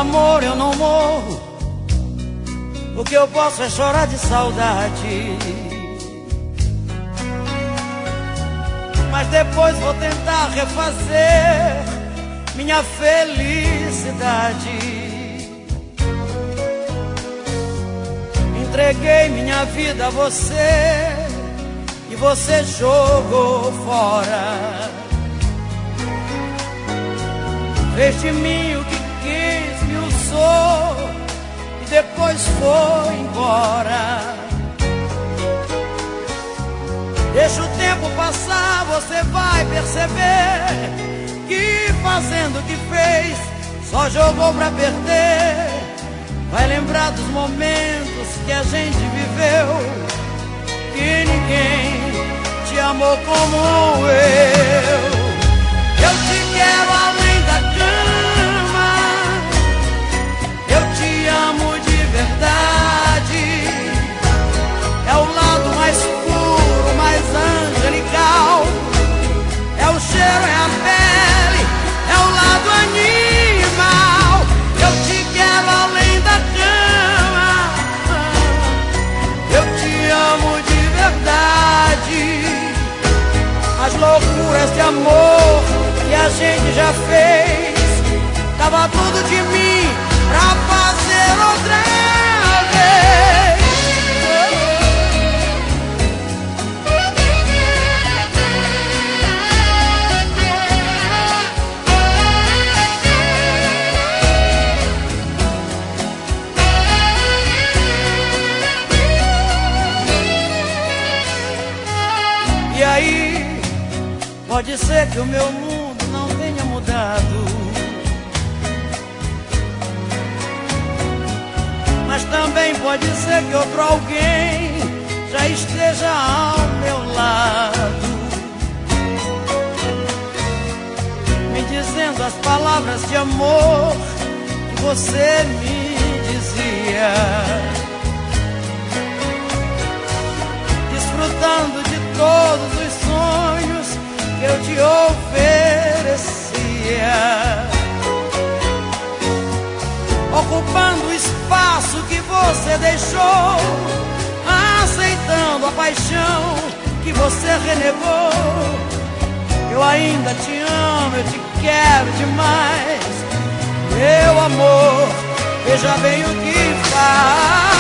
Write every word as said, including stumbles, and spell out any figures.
amor eu não morro, o que eu posso é chorar de saudade. Mas depois vou tentar refazer minha felicidade. Entreguei minha vida a você e você jogou fora. Fez de mim o que quis, me usou e depois foi embora. Deixa o tempo passar, você vai perceber que fazendo o que fez só jogou pra perder. Vai lembrar dos momentos que a gente viveu, que ninguém te amou como eu. Eu te quero além da cama, eu te amo de verdade. É o lado mais puro, mais angelical. É o cheiro, é a pele, é o lado animal. Eu te quero além da cama, eu te amo de verdade. As loucuras de amor que a gente já fez, tava tudo de mim pra fazer outra vez. E aí, pode ser que o meu mundo não tenha mudado, mas também pode ser que outro alguém já esteja ao meu lado, me dizendo as palavras de amor que você me dizia, desfrutando de todos os sonhos que eu te oferecia, ocupando o espaço que você deixou, aceitando a paixão que você renegou. Eu ainda te amo, eu te quero demais, meu amor, veja bem o que faz.